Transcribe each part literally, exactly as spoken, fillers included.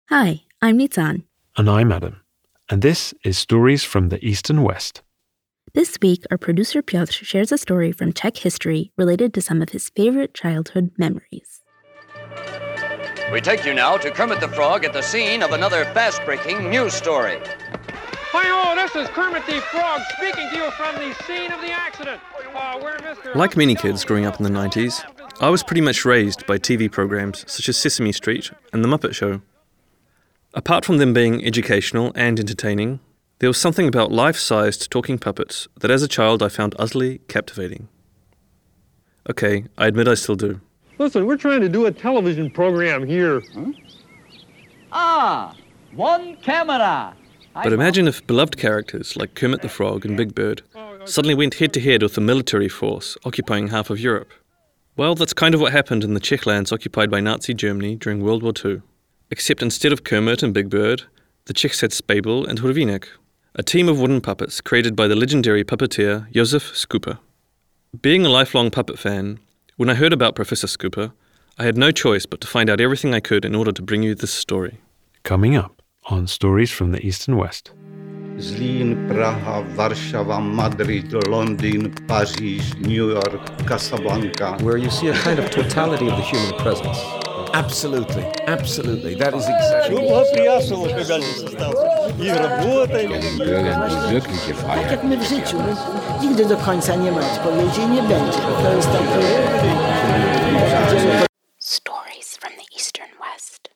Hi, I'm Nitzan. And I'm Adam. And this is Stories from the East and West. This week, our producer Piotr shares a story from Czech history related to some of his favorite childhood memories. We take you now to Kermit the Frog at the scene of another fast-breaking news story. Hi-ho, this is Kermit the Frog speaking to you from the scene of the accident. Uh, where Mister Like many kids growing up in the nineties, I was pretty much raised by T V programs such as Sesame Street and The Muppet Show. Apart from them being educational and entertaining, there was something about life-sized talking puppets that as a child I found utterly captivating. Okay, I admit I still do. Listen, we're trying to do a television program here. Huh? Ah, one camera. But imagine if beloved characters like Kermit the Frog and Big Bird suddenly went head-to-head with a military force occupying half of Europe. Well, that's kind of what happened in the Czech lands occupied by Nazi Germany during World War Two. Except instead of Kermit and Big Bird, the Czechs had Spabel and Hurvínek, a team of wooden puppets created by the legendary puppeteer Josef Skupa. Being a lifelong puppet fan, when I heard about Professor Skupa, I had no choice but to find out everything I could in order to bring you this story. Coming up on Stories from the East and West. Zlín, Praha, Varšava, Madrid, London, Paris, New York, Casablanca. Where you see a kind of totality of the human presence. Absolutely, absolutely. That is exactly Tak jak my w życiu, nigdy do końca nie ma odpowiedzi i nie będzie. To jest takie... Stories from the Eastern West.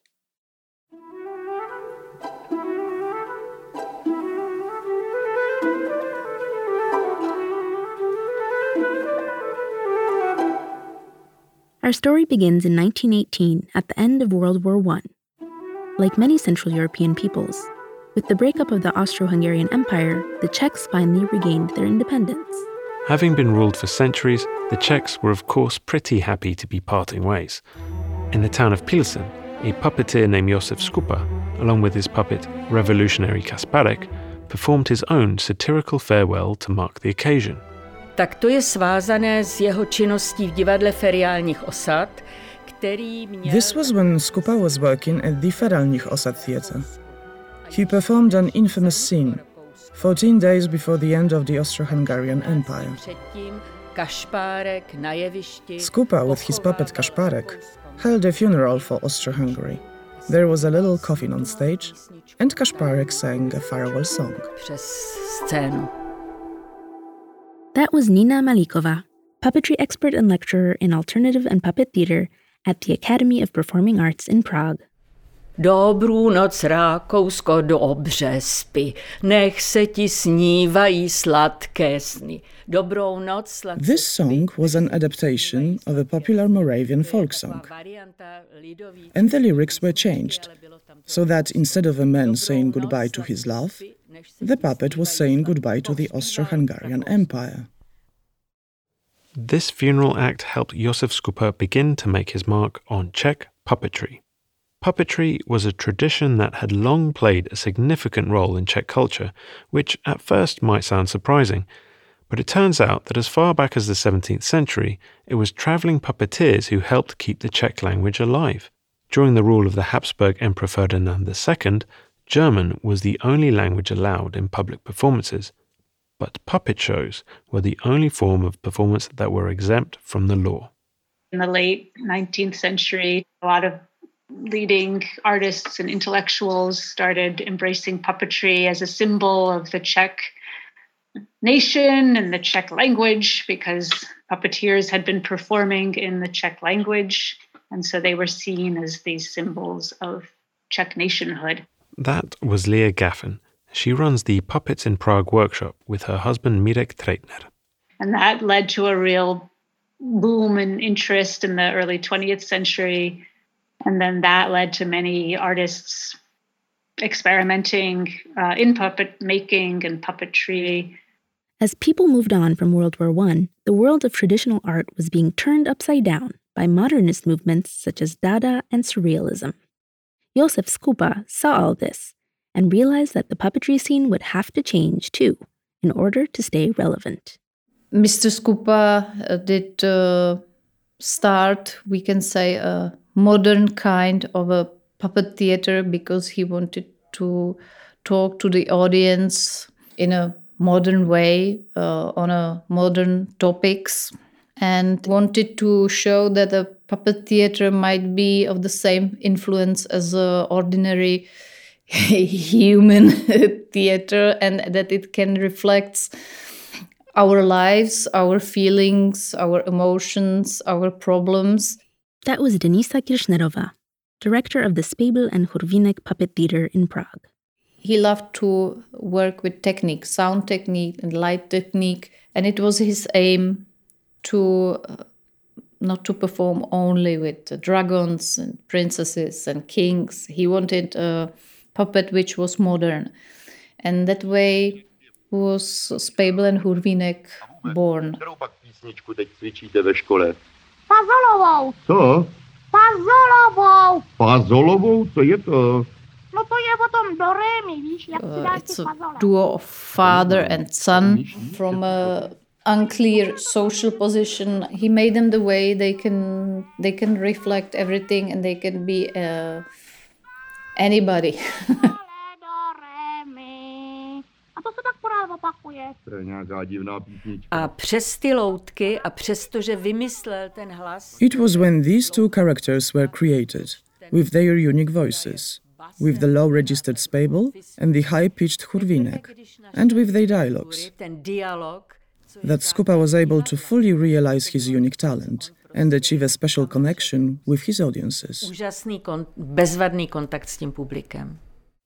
Our story begins in nineteen eighteen, at the end of World War One. Like many Central European peoples, with the breakup of the Austro-Hungarian Empire, the Czechs finally regained their independence. Having been ruled for centuries, the Czechs were of course pretty happy to be parting ways. In the town of Pilsen, a puppeteer named Josef Skupa, along with his puppet revolutionary Kasparek, performed his own satirical farewell to mark the occasion. Tak to je svázané s jeho činností v divadle feriálních osad, který měl... This was when Skupa was working at the Feriálních osad theatre. He performed an infamous scene, fourteen days before the end of the Austro-Hungarian Empire. Skupa, with his puppet Kasparek, held a funeral for Austro-Hungary. There was a little coffin on stage, and Kasparek sang a farewell song. Přes scénu. That was Nina Malíková, puppetry expert and lecturer in alternative and puppet theater at the Academy of Performing Arts in Prague. Dobrou noc, Rakousko, dobře spi, nech se ti snívají sladké sny. Dobrou noc, sladké This song was an adaptation of a popular Moravian folk song, and the lyrics were changed, so that instead of a man saying goodbye to his love, the puppet was saying goodbye to the Austro-Hungarian Empire. This funeral act helped Josef Skupa begin to make his mark on Czech puppetry. Puppetry was a tradition that had long played a significant role in Czech culture, which at first might sound surprising, but it turns out that as far back as the seventeenth century, it was travelling puppeteers who helped keep the Czech language alive. During the rule of the Habsburg Emperor Ferdinand the Second, German was the only language allowed in public performances, but puppet shows were the only form of performance that were exempt from the law. In the late nineteenth century, a lot of leading artists and intellectuals started embracing puppetry as a symbol of the Czech nation and the Czech language, because puppeteers had been performing in the Czech language, and so they were seen as these symbols of Czech nationhood. That was Leah Gaffin. She runs the Puppets in Prague workshop with her husband Mirek Treitner. And that led to a real boom in interest in the early twentieth century. And then that led to many artists experimenting uh, in puppet making and puppetry. As people moved on from World War One, the world of traditional art was being turned upside down by modernist movements such as Dada and Surrealism. Josef Skupa saw all this and realized that the puppetry scene would have to change too in order to stay relevant. Mister Skupa uh, did uh, start, we can say, a modern kind of a puppet theater because he wanted to talk to the audience in a modern way, uh, on a modern topics, and wanted to show that a puppet theater might be of the same influence as an ordinary human theater, and that it can reflect our lives, our feelings, our emotions, our problems. That was Denisa Kirchnerová, director of the Spejbl and Hurvínek Puppet Theater in Prague. He loved to work with technique, sound technique and light technique, and it was his aim to uh, not to perform only with uh, dragons and princesses and kings. He wanted a puppet which was modern, and that way was Spejbl and Hurvínek born. Fazolovou. Co? Fazolovou. Fazolovou? Co je to? No to je potom do ré mi, víš, jak si dáš It's a duo of father and son from a unclear social position. He made them the way they can they can reflect everything and they can be uh, anybody. A přes ty loutky a přestože vymyslel ten hlas. It was when these two characters were created, with their unique voices, with the low-registered Spejbl and the high-pitched Hurvínek, and with their dialogues, that Skupa was able to fully realize his unique talent and achieve a special connection with his audiences. Úžasný kon- bezvadný kontakt s tím publikem.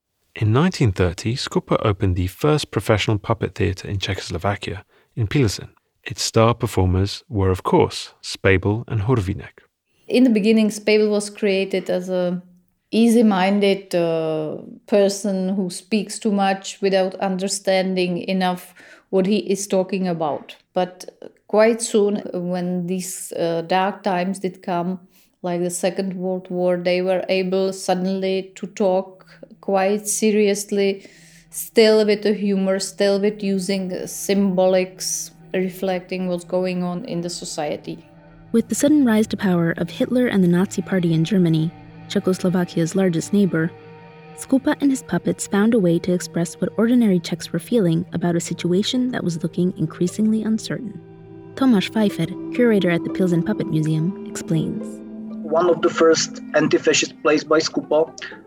In nineteen thirty, Skupa opened the first professional puppet theatre in Czechoslovakia, in Pilsen. Its star performers were, of course, Spejbl and Hurvínek. In the beginning, Spejbl was created as a easy-minded uh, person who speaks too much without understanding enough what he is talking about. But quite soon, when these uh, dark times did come, like the Second World War, they were able suddenly to talk quite seriously, still with the humor, still with using symbolics, reflecting what's going on in the society. With the sudden rise to power of Hitler and the Nazi Party in Germany, Czechoslovakia's largest neighbor, Skupa and his puppets found a way to express what ordinary Czechs were feeling about a situation that was looking increasingly uncertain. Tomáš Pfeiffer, curator at the Pilsen Puppet Museum, explains. One of the first anti-fascist plays by Skupa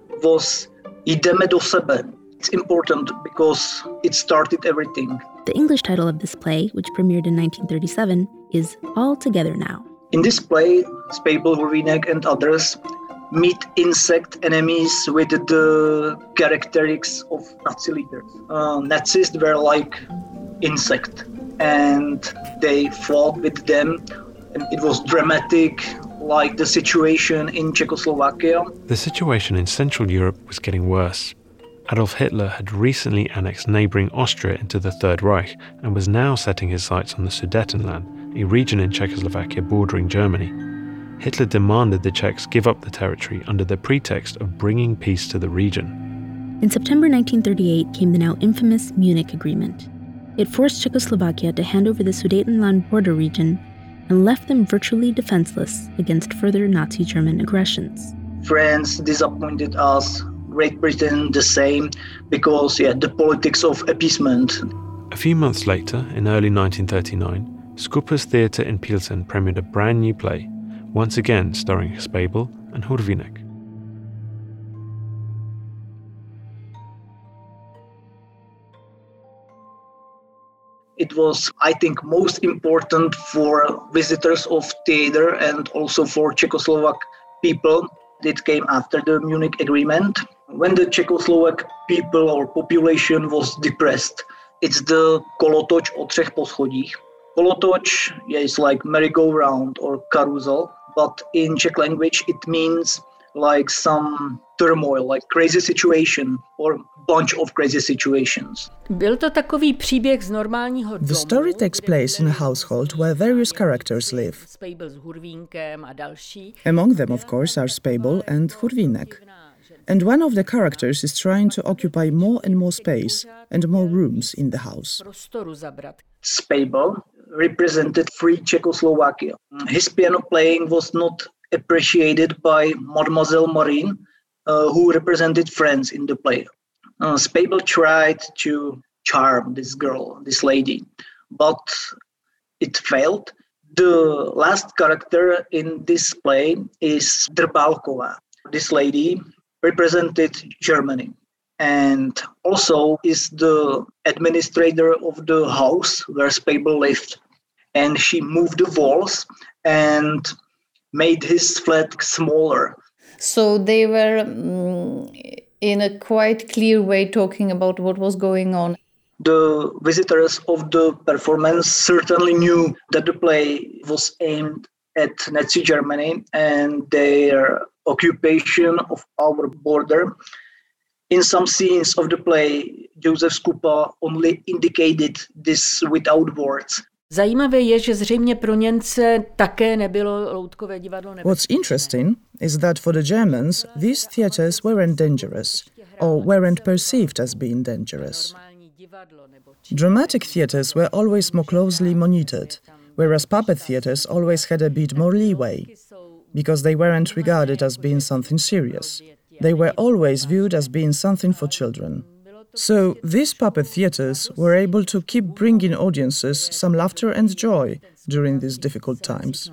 was Jdeme do sebe. It's important because it started everything. The English title of this play, which premiered in nineteen thirty-seven, is All Together Now. In this play, Spejbl, Hurvínek and others meet insect enemies with the characteristics of Nazi leaders. Uh, Nazis were like insect, and they fought with them, and it was dramatic, like the situation in Czechoslovakia. The situation in Central Europe was getting worse. Adolf Hitler had recently annexed neighbouring Austria into the Third Reich and was now setting his sights on the Sudetenland, a region in Czechoslovakia bordering Germany. Hitler demanded the Czechs give up the territory under the pretext of bringing peace to the region. In September nineteen thirty-eight came the now infamous Munich Agreement. It forced Czechoslovakia to hand over the Sudetenland border region and left them virtually defenseless against further Nazi German aggressions. France disappointed us, Great Britain the same, because yeah, the politics of appeasement. A few months later, in early nineteen thirty-nine, Skupa's theatre in Pilsen premiered a brand new play, once again starring Spejbl and Hurvínek. It was, I think, most important for visitors of theater and also for Czechoslovak people. It came after the Munich Agreement, when the Czechoslovak people or population was depressed. It's the kolotoč o třech poschodích. Kolotoč is like merry-go-round or carousel, but in Czech language it means like some turmoil, like crazy situation or bunch of crazy situations. Byl to takový příběh z normálního domu. The story takes place in a household where various characters live. Spejbl s Hurvínkem a další. Among them, of course, are Spejbl and Hurvínek. And one of the characters is trying to occupy more and more space and more rooms in the house. Spejbl represented free Czechoslovakia. His piano playing was not appreciated by Mademoiselle Marine, uh, who represented France in the play. Uh, Spable tried to charm this girl, this lady, but it failed. The last character in this play is Drbalkova. This lady represented Germany and also is the administrator of the house where Spable lived. And she moved the walls and made his flat smaller. So they were um, in a quite clear way talking about what was going on. The visitors of the performance certainly knew that the play was aimed at Nazi Germany and their occupation of our border. In some scenes of the play, Josef Skupa only indicated this without words. Zajímavé je, že zřejmě pro Němce také nebylo loutkové divadlo. What's interesting is that for the Germans, these theatres weren't dangerous, or weren't perceived as being dangerous. Dramatic theatres were always more closely monitored, whereas puppet theatres always had a bit more leeway, because they weren't regarded as being something serious. They were always viewed as being something for children. So these puppet theatres were able to keep bringing audiences some laughter and joy during these difficult times.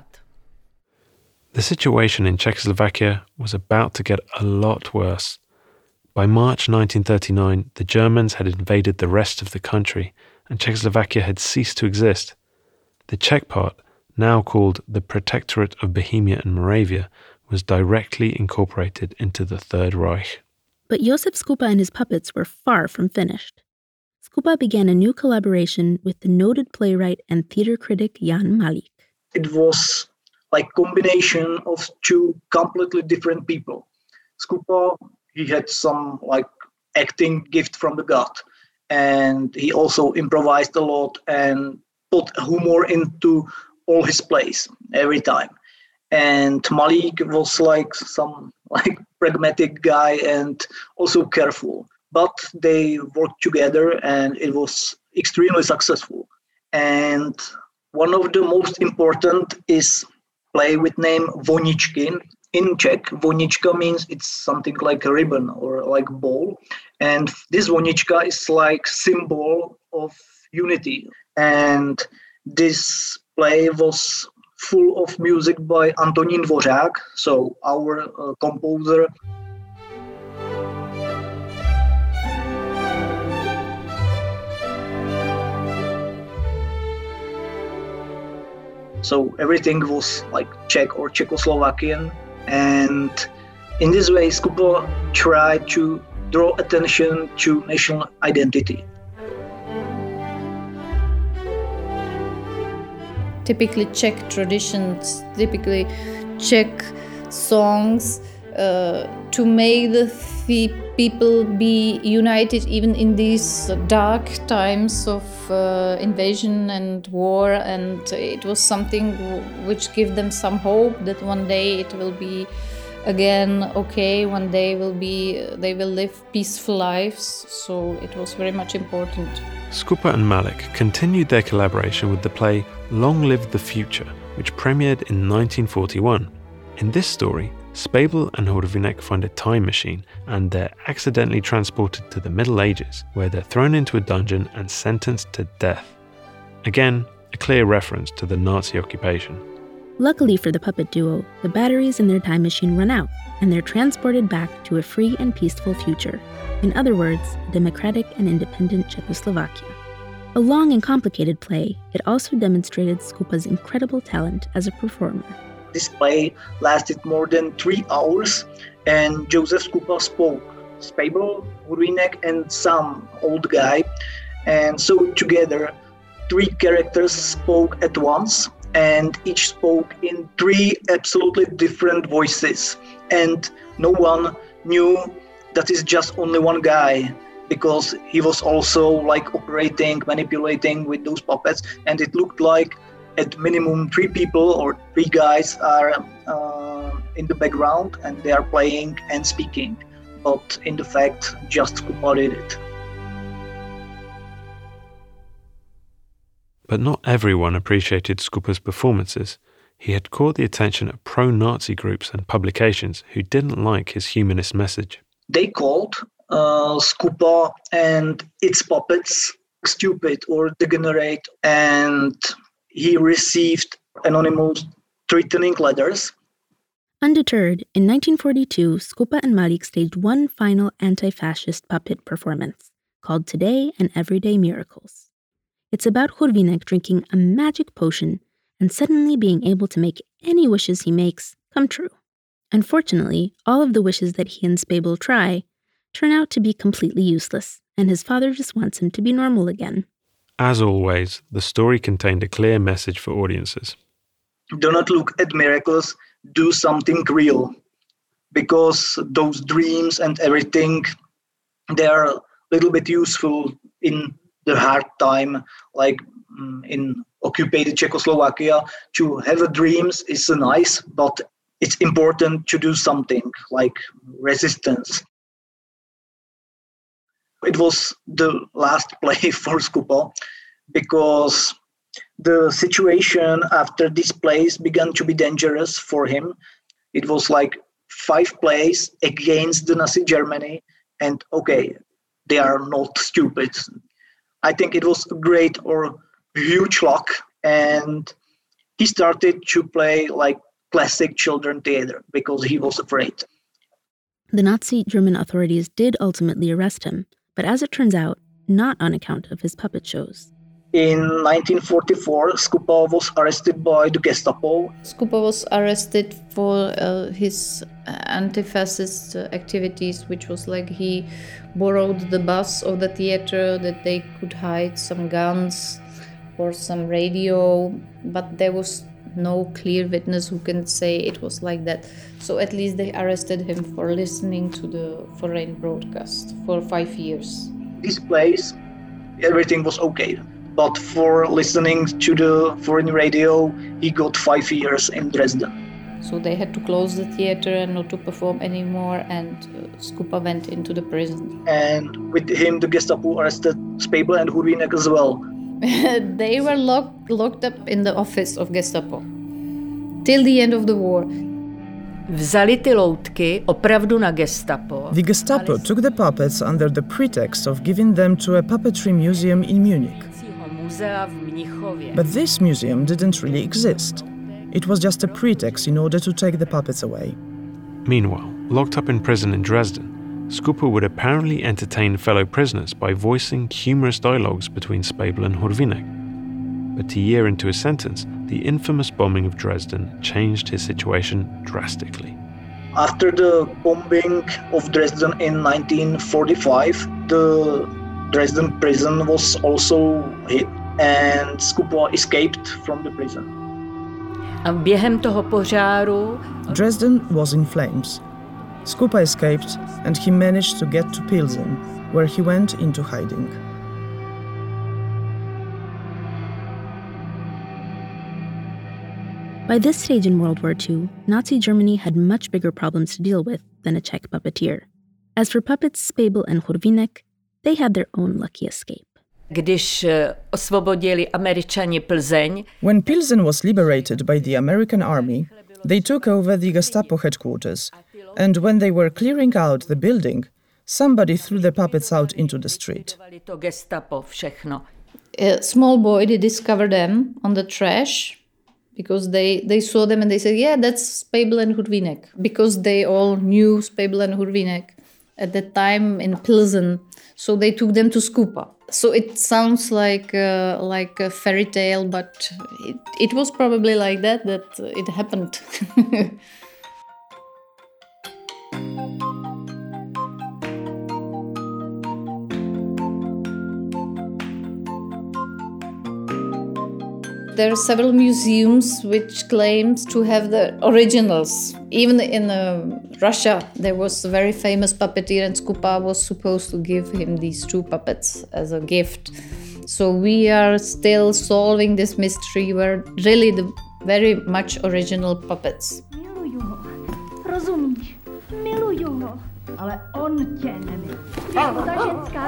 The situation in Czechoslovakia was about to get a lot worse. By March nineteen thirty-nine, the Germans had invaded the rest of the country, and Czechoslovakia had ceased to exist. The Czech part, now called the Protectorate of Bohemia and Moravia, was directly incorporated into the Third Reich. But Josef Skupa and his puppets were far from finished. Skupa began a new collaboration with the noted playwright and theater critic Jan Malík. It was like combination of two completely different people. Skupa, he had some like acting gift from the God, and he also improvised a lot and put humor into all his plays every time. And Malík was like some like pragmatic guy and also careful. But they worked together and it was extremely successful. And one of the most important is play with name Voničky. In Czech, Vonička means it's something like a ribbon or like ball. And this Vonička is like symbol of unity. And this play was full of music by Antonín Dvořák, so our uh, composer. So everything was like Czech or Czechoslovakian, and in this way Skupa tried to draw attention to national identity. Typically Czech traditions, typically Czech songs, uh, to make the th- people be united even in these dark times of uh, invasion and war, and it was something w- which gave them some hope that one day it will be again okay, one day will be they will live peaceful lives, so it was very much important. Skupa and Malík continued their collaboration with the play Long Live the Future, which premiered in nineteen forty-one. In this story, Spable and Hurvinek find a time machine and they're accidentally transported to the Middle Ages, where they're thrown into a dungeon and sentenced to death. Again, a clear reference to the Nazi occupation. Luckily for the puppet duo, the batteries in their time machine run out, and they're transported back to a free and peaceful future. In other words, a democratic and independent Czechoslovakia. A long and complicated play, it also demonstrated Skupa's incredible talent as a performer. This play lasted more than three hours, and Josef Skupa spoke. Spable, Hurvinek, and some old guy. And so together, three characters spoke at once, and each spoke in three absolutely different voices. And no one knew that is just only one guy, because he was also like operating, manipulating with those puppets, and it looked like at minimum three people or three guys are uh, in the background and they are playing and speaking. But in the fact, just Skupa did it. But not everyone appreciated Skupa's performances. he had caught the attention of pro-Nazi groups and publications who didn't like his humanist message. They called uh, Skupa and its puppets stupid or degenerate, and he received anonymous threatening letters. Undeterred, in nineteen forty-two, Skupa and Malik staged one final anti-fascist puppet performance called Today and Everyday Miracles. It's about Hurvinek drinking a magic potion and suddenly being able to make any wishes he makes come true. Unfortunately, all of the wishes that he and Spabel try turn out to be completely useless, and his father just wants him to be normal again. As always, the story contained a clear message for audiences. Do not look at miracles, do something real. Because those dreams and everything, they are a little bit useful in the hard time, like in occupied Czechoslovakia. To have dreams is nice, but it's important to do something like resistance. It was the last play for Skupa because the situation after this plays began to be dangerous for him. It was like five plays against the Nazi Germany, and okay, they are not stupid. I think it was great or huge luck, and he started to play like classic children theater because he was afraid. The Nazi German authorities did ultimately arrest him, but as it turns out, not on account of his puppet shows. In nineteen forty-four, Skupa was arrested by the Gestapo. Skupa was arrested for uh, his anti-fascist uh, activities, which was like he borrowed the bus of the theater that they could hide some guns or some radio, but there was no clear witness who can say it was like that. So at least they arrested him for listening to the foreign broadcast for five years. This place, everything was okay. But for listening to the foreign radio, he got five years in Dresden. So they had to close the theater and not to perform anymore, and uh, Skupa went into the prison. And with him, the Gestapo arrested Spabel and Hurvinek as well. They were locked, locked up in the office of Gestapo till the end of the war. Vzali ty loutky opravdu na Gestapo. The Gestapo took the puppets under the pretext of giving them to a puppetry museum in Munich. But this museum didn't really exist. It was just a pretext in order to take the puppets away. Meanwhile, locked up in prison in Dresden, Skupa would apparently entertain fellow prisoners by voicing humorous dialogues between Spabel and Hurvinek. But a year into his sentence, the infamous bombing of Dresden changed his situation drastically. After the bombing of Dresden in nineteen forty-five, the Dresden prison was also hit, and Skupa escaped from the prison. A během toho požáru Dresden was in flames. Skupa escaped, and he managed to get to Pilsen, where he went into hiding. By this stage in World War Two, Nazi Germany had much bigger problems to deal with than a Czech puppeteer. As for puppets Spabel and Hurvinek, they had their own lucky escape. Když osvobodili Američani Plzeň, when Pilsen was liberated by the American army, they took over the Gestapo headquarters, and when they were clearing out the building, somebody threw the puppets out into the street. To Gestapo všechno. A small boy, they discovered them on the trash because they, they saw them and they said, yeah, that's Spabel and Hurvinek, because they all knew Spabel and Hurvinek at that time in Pilsen. So they took them to Skupa. So it sounds like uh, like a fairy tale, but it, it was probably like that, that it happened. There are several museums which claims to have the originals. Even in uh, Russia, there was a very famous puppeteer, and Skupa was supposed to give him these two puppets as a gift. So we are still solving this mystery where really the very much original puppets. Miluju ho. Rozumíš? Miluju ho. Ale on tě nemiluje. Ta ženská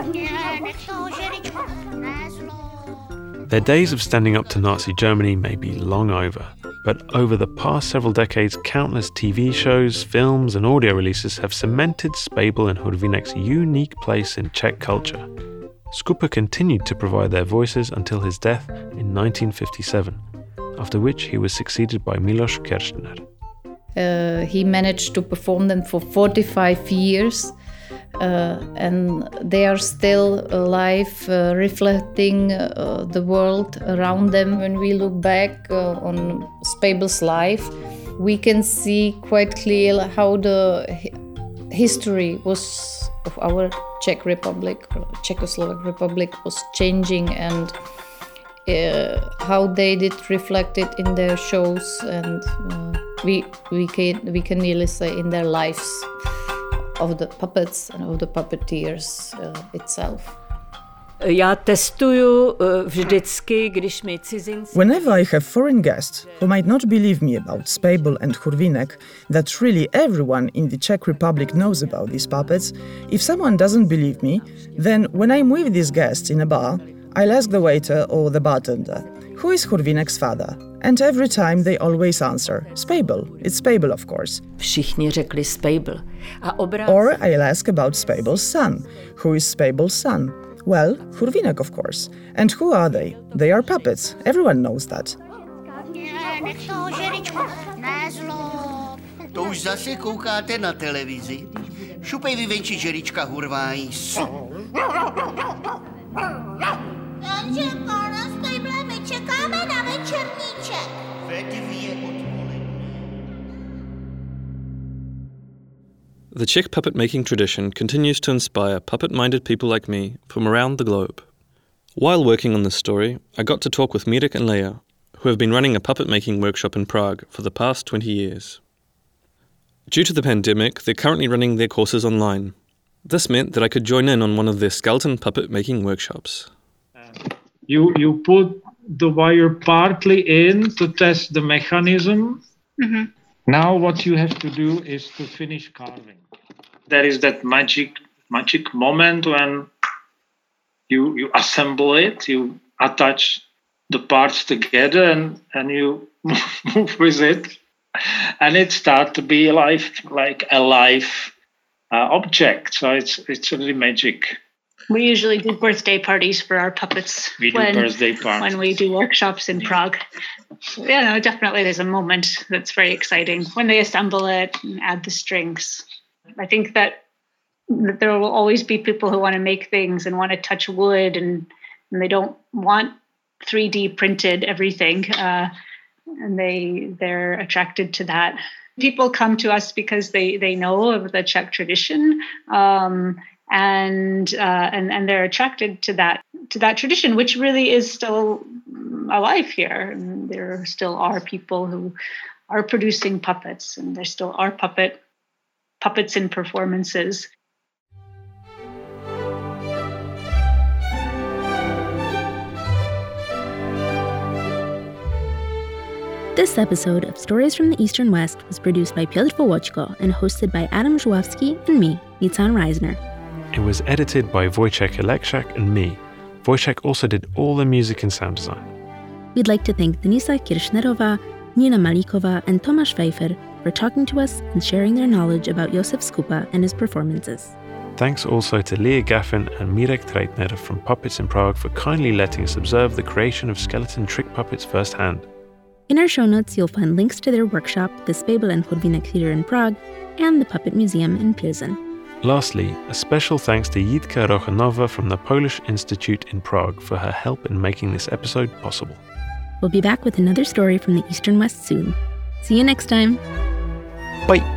Their days of standing up to Nazi Germany may be long over, but over the past several decades, countless T V shows, films, and audio releases have cemented Spejbl and Hurvinek's unique place in Czech culture. Skupa continued to provide their voices until his death in nineteen fifty-seven, after which he was succeeded by Miloš Kerstner. Uh, he managed to perform them for forty-five years, uh, and they are still alive, uh, reflecting uh, the world around them. When we look back uh, on Spejbl's life, we can see quite clearly how the hi- history was of our Czech Republic, or Czechoslovak Republic, was changing, and uh, how they did reflect it in their shows, and uh, we we can we can nearly say in their lives of the puppets and of the puppeteers uh, itself. Já testuju vždycky, když mi cizinci... Whenever I have foreign guests who might not believe me about Spejbl and Hurvinek, that really everyone in the Czech Republic knows about these puppets, if someone doesn't believe me, then when I'm with these guests in a bar, I'll ask the waiter or the bartender, who is Hurvinek's father? And every time they always answer, Spejbl. It's Spejbl, of course. Všichni řekli Spejbl. A obráceně... Or I'll ask about Spejbl's son. Who is Spejbl's son? Well, Hurvinek, of course. And who are they? They are puppets. Everyone knows that. To už zase koukáte na televizi? Šupej vy venči, žerička hurvání. Takže, pane Spejble, my čekáme na večerníček. Ve dvě odpoledne. The Czech puppet-making tradition continues to inspire puppet-minded people like me from around the globe. While working on this story, I got to talk with Mirek and Leia, who have been running a puppet-making workshop in Prague for the past twenty years. Due to the pandemic, they're currently running their courses online. This meant that I could join in on one of their skeleton puppet-making workshops. You you put the wire partly in to test the mechanism. Mm-hmm. Now what you have to do is to finish carving. There is that magic magic moment when you you assemble it, you attach the parts together, and, and you move with it, and it starts to be alive, like a live uh, object. So it's it's really magic. We usually do birthday parties for our puppets. We do when, birthday parties. When we do workshops in Prague. Yeah, no, definitely there's a moment that's very exciting when they assemble it and add the strings. I think that, that there will always be people who want to make things and want to touch wood, and, and they don't want three D printed everything. Uh, and they, they're attracted to that. People come to us because they, they know of the Czech tradition. Um, And uh, and and they're attracted to that to that tradition, which really is still alive here. And there still are people who are producing puppets, and there still are puppet puppets in performances. This episode of Stories from the Eastern West was produced by Piotr Wołoczko and hosted by Adam Żuławski and me, Nitzan Reisner. It was edited by Wojciech Elekshak and me. Wojciech also did all the music and sound design. We'd like to thank Denisa Kirchnerova, Nina Malikova, and Tomasz Pfeiffer for talking to us and sharing their knowledge about Josef Skupa and his performances. Thanks also to Leah Gaffin and Mirek Treitner from Puppets in Prague for kindly letting us observe the creation of skeleton trick puppets firsthand. In our show notes, you'll find links to their workshop, the Spejbl and Hurvinek Theatre in Prague, and the Puppet Museum in Pilsen. Lastly, a special thanks to Jitka Rochanova from the Polish Institute in Prague for her help in making this episode possible. We'll be back with another story from the Eastern West soon. See you next time. Bye.